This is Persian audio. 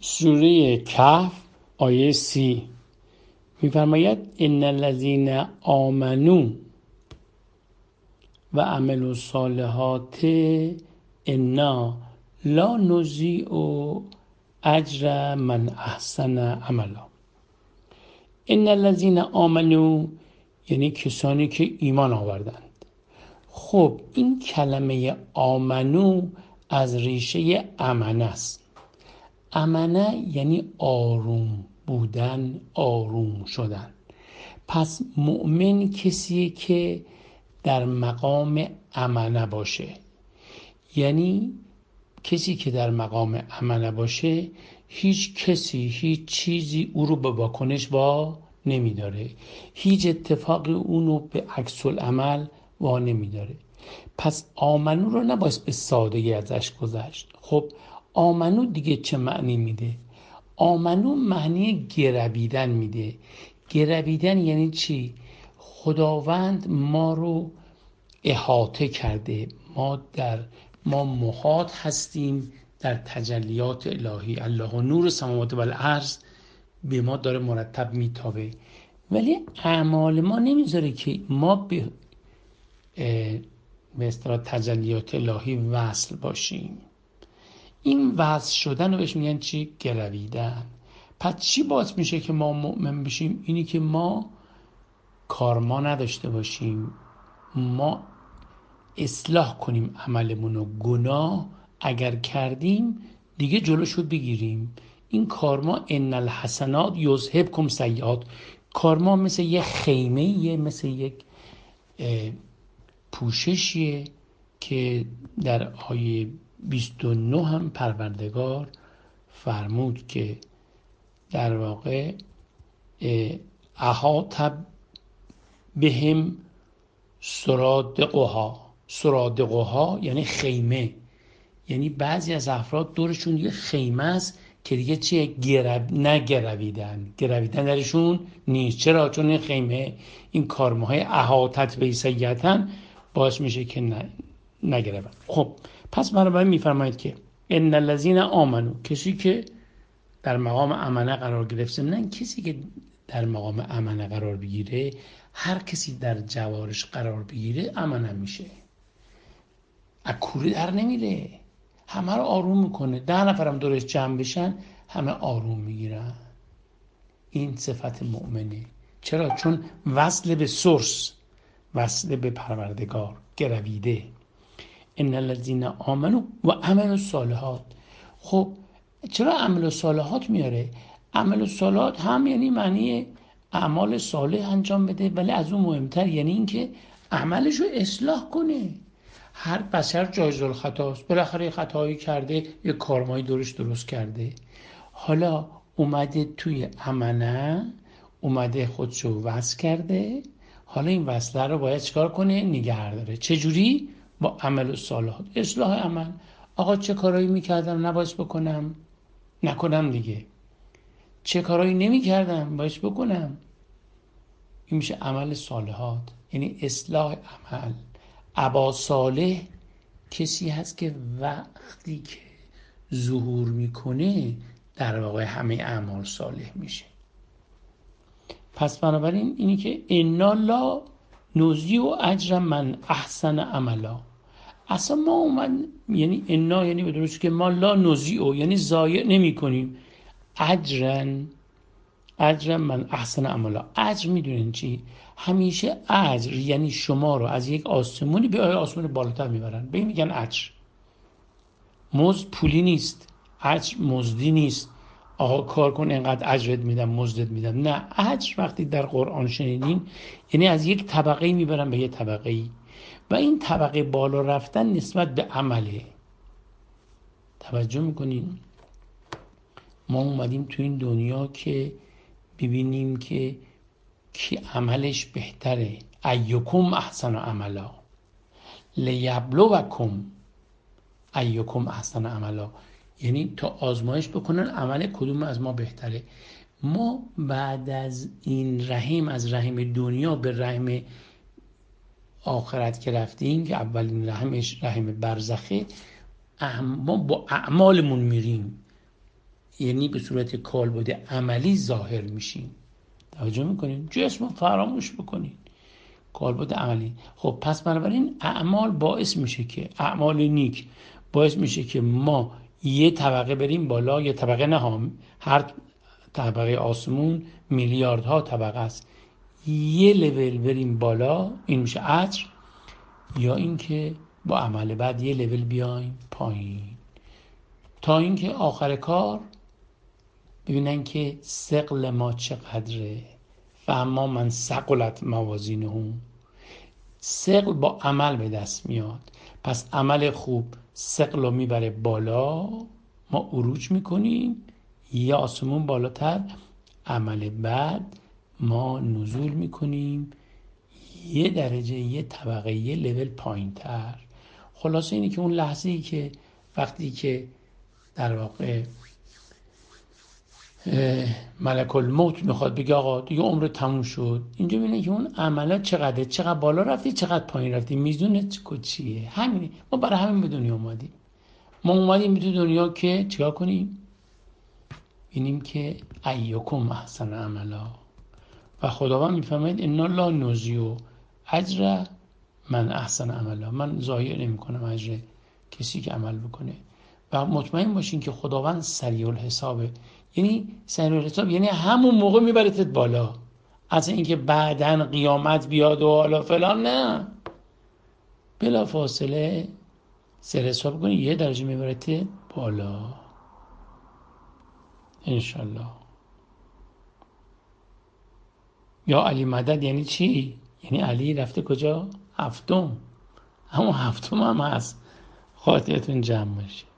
سوره کهف آیه 30 می‌فرماید ان الذین آمنوا و عملوا الصالحات انا لا نضیع اجر من احسن عملا. ان الذین آمنوا یعنی کسانی که ایمان آوردند. خب این کلمه آمنو از ریشه امنه است. امنه یعنی آروم بودن، آروم شدن. پس مؤمن کسیه که در مقام امنه باشه. یعنی کسی که در مقام امنه باشه هیچ کسی هیچ چیزی او رو به واکنش وا نمیداره، هیچ اتفاقی اونو به عکس العمل وا نمیداره. پس آمنو رو نباید به سادگی ازش گذشت. خب آمنو دیگه چه معنی میده؟ آمنو معنی گرویدن میده. گرویدن یعنی چی؟ خداوند ما رو احاطه کرده، ما محاط هستیم در تجلیات الهی. الله نور السماوات و الارض به ما داره مرتب میتابه، ولی اعمال ما نمیذاره که ما به اصطلاح تجلیات الهی وصل باشیم. این وصل شدن رو بهش میگن چی؟ گرویدن. پس چی باعث میشه که ما مؤمن بشیم؟ اینی که ما کارما نداشته باشیم، ما اصلاح کنیم عملمون رو. گناه اگر کردیم دیگه جلوشو بگیریم. این کارما ان الحسنات یذهبکم سیئات. کارما مثل یک خیمه، مثل یک پوششیه که در آیه 29 هم پروردگار فرمود که در واقع احاط بهم سرادقها یعنی خیمه. یعنی بعضی از افراد دورشون یه خیمه است که دیگه چیه؟ گرویدن درشون نیست. چرا؟ چون این خیمه، این کارماهای احاطت به سیئتن باعث میشه که نگرون. خب پس بنابراین میفرمایید که ان الذین آمنوا، کسی که در مقام امنه قرار گرفته. نه کسی که در مقام امنه قرار بگیره، هر کسی در جوارش قرار بگیره امنه میشه، از کوره در نمیره، همه رو آروم میکنه. 10 نفرم دورش جمع بشن همه آروم میگیرن. این صفت مؤمنه. چرا؟ چون وصل به سورس، وصل به پروردگار، گرویده. ان الذین آمنوا و عملوا الصالحات. خب چرا عمل صالحات میاره؟ عمل صالحات هم یعنی معنی اعمال صالح انجام بده، ولی از اون مهمتر یعنی این که عملش رو اصلاح کنه. هر بشر جایز الخطاست، بالاخره خطایی کرده، یه کارمایی درست کرده. حالا اومده توی امنه، اومده خودشو وصل کرده، حالا این وصله رو باید چکار کنه؟ نگه داره. چجوری؟ با عمل صالحات، اصلاح عمل. آقا چه کارایی میکردم نباید بکنم؟ نکنم دیگه. چه کارایی نمیکردم باید بکنم؟ این میشه عمل صالحات، یعنی اصلاح عمل. ابا صالح کسی هست که وقتی که ظهور میکنه در واقع همه اعمال صالح میشه. پس بنابراین اینی که انا لا نضیع اجر من احسن عملا. اصلا ما یعنی انا یعنی بدونید که ما لا نضیع یعنی ضایع نمی کنیم اجر من احسن عملا. اجر میدونین چی؟ همیشه اجر یعنی شما رو از یک آسمونی به آسمون بالاتر میبرن، به این میگن اجر. مزد پولی نیست، اجر مزدی نیست. آقا کار کن اینقدر اجرت میدم، مزدت میدم. نه، اجر وقتی در قرآن شنیدین یعنی از یک طبقه میبرن به یک طبقه، و این طبقه بالا رفتن نسبت به عمله. توجه میکنین؟ ما اومدیم تو این دنیا که ببینیم که کی عملش بهتره. ایکم احسن عملا لیبلوکم ایکم احسن عملا، یعنی تا آزمایش بکنن عمل کدوم از ما بهتره. ما بعد از این رحم، از رحم دنیا به رحم آخرت که رفتیم که اولین رحمش رحم برزخه، ما با اعمالمون میریم. یعنی به صورت کالبد عملی ظاهر میشین. توجه میکنین؟ جسم فراموش بکنین، کالبد عملی. خب پس بنابراین اعمال باعث میشه که اعمال نیک باعث میشه که ما یه طبقه بریم بالا، یه طبقه نه هم، هر طبقه آسمون میلیاردها طبقه است، یه لول بریم بالا، این میشه اجر. یا اینکه با عمل بعد یه لول بیایم پایین، تا اینکه آخر کار ببینن که ثقل ما چقدره. فاما من ثقلت موازینه، ثقل با عمل به دست میاد. پس عمل خوب ثقل رو میبره بالا، ما عروج میکنیم یه آسمون بالاتر. عمل بعد ما نزول میکنیم یه درجه، یه طبقه، یه لول پایین تر. خلاصه اینه که اون لحظه ای که وقتی که در واقع ملک الموت میخواد بگه آقا دیگه عمر تموم شد، اینجا ببینه که اون عملا چقدره، چقدر بالا رفتی چقدر پایین رفتی، میزونت چیه. همینه، ما برای همین به دنیا اومدیم. ما اومدیم به دنیا که چیکار کنیم؟ ببینیم که ایکم احسن عملا. و خداوند میفرماید ان لا نضیع اجر من احسن عملا، من ضایع نمیکنم اجر کسی که عمل بکنه. و مطمئن باشین که خداوند سریع الحسابه. یعنی سریع الحساب یعنی همون موقع میبرتت بالا، از اینکه بعدن قیامت بیاد و حالا فلان، نه، بلا فاصله سریع حساب کنی یه درجه میبرتت بالا انشالله. یا علی مدد یعنی چی؟ یعنی علی رفته کجا؟ هفتم، همون هفتم هم هست. خاطرتون جمع باشه.